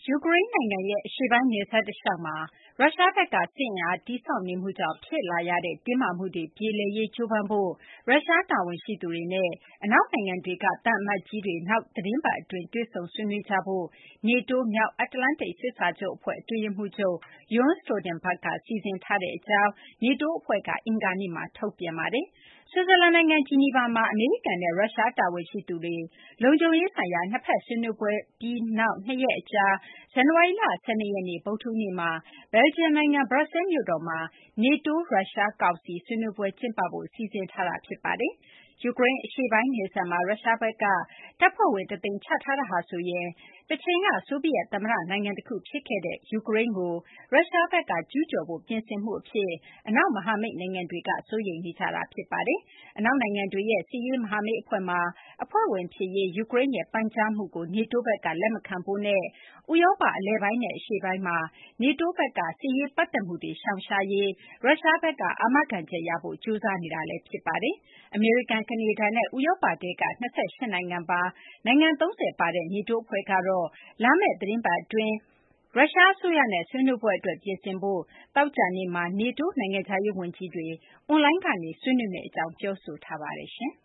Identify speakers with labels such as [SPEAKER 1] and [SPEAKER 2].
[SPEAKER 1] ယူကရိန်းနိုင်ငံရဲ့အရှေ့ပိုင်းနယ်စပ်တလျှောက်မှာရုရှားဘက်ကစစ်အင်အားတည်ဆောက်နေမှုကြောင့်ဖြစ်လာရတဲ့တင်းမာမှုတွေပြေလည်ရေးကြိုးပမ်းဖို့ရုရှားတာဝန်ရှိသူတွေနဲ့အနောက်နိုင်ငံတွေကသံအမတ်ကြီးတွေနောက်သီတင်းပတ်အတွင်းတွေ့ဆုံဆွေးနွေးကြဖို့ NATO မြောက်အတ္တလန္တိတ်စစ်စာချုပ်အဖွဲ့အတွင်းရေးမှူးချုပ် Jens Stoltenberg ကစီစဉ်ထားတဲ့အကြောင်း NATO အဖွဲ့ကအင်္ဂါနေ့မှာထုတ်ပြန်ပါတယ်။ ဆွစ်ဇာလန်နိုင်ငံဂျီနီဗာမှာအမေရိကန်နဲ့ရုရှားတာဝန်ရှိသူတွေလုံခြုံရေးဆိုင်ရာနှစ်ဘက်ဆွေးနွေးပွဲပြီးနောက် 2 ရက်အကြာ ဇန်နဝါရီလ 12 ရက်နေ့ ဗုဒ္ဓဟူးနေ့မှာ ဘယ်လ်ဂျီယံနိုင်ငံ ဘရပ်ဆဲလ်မြို့တော်မှာ NATO ရုရှားကောင်စီဆွေးနွေးပွဲကျင်းပဖို့စီစဉ်ထားတာဖြစ်ပါတယ်။ ယူကရိန်းအရှေ့ပိုင်းနယ်စပ်မှာရုရှားဘက်ကတပ်ဖွဲ့ဝင် 1 သိန်းချထားတာဟာဆိုရင်တချိန်ကဆိုဗီယက်သမ္မတနိုင်ငံတခုဖြစ်ခဲ့တဲ့ယူကရိန်းကိုရုရှားဘက်ကကျူးကျော်ဖို့ပြင်ဆင်မှုအဖြစ်အနောက်မဟာမိတ်နိုင်ငံတွေကစိုးရိမ်နေကြတာဖြစ်ပါတယ်။ အနောက်နိုင်ငံတွေရဲ့စစ်ရေးမဟာမိတ်အဖွဲ့မှာအဖွဲ့ဝင်ဖြစ်ရေးယူကရိန်းရဲ့ပန်ကြားမှုကို NATO ဘက်ကလက်မခံဖို့နဲ့ဥရောပအလယ်ပိုင်းနဲ့အရှေ့ပိုင်းမှာ NATO ဘက်ကစစ်ရေးပတ်သက်မှုတွေရှောင်ရှားရေးရုရှားဘက်ကအာမခံချက်ရဖို့ကြိုးစားနေတာလည်းဖြစ်ပါတယ်။ အမေရိကန်ကနေဒါနဲ့ဥရောပထဲက28နိုင်ငံပါနိုင်ငံ 30 ပါတဲ့ NATO အဖွဲ့ကတော့လာမယ့်သီတင်းပတ်အတွင်းရုရှားအစိုးရနဲ့ဆွေးနွေးပွဲအတွက်ပြင်ဆင်ဖို့သောကြာနေ့မှာ NATO နိုင်ငံခြားရေးဝန်ကြီးတွေအွန်လိုင်းကနေဆွေးနွေးမယ့်အကြောင်းပြောဆိုထားပါတယ်။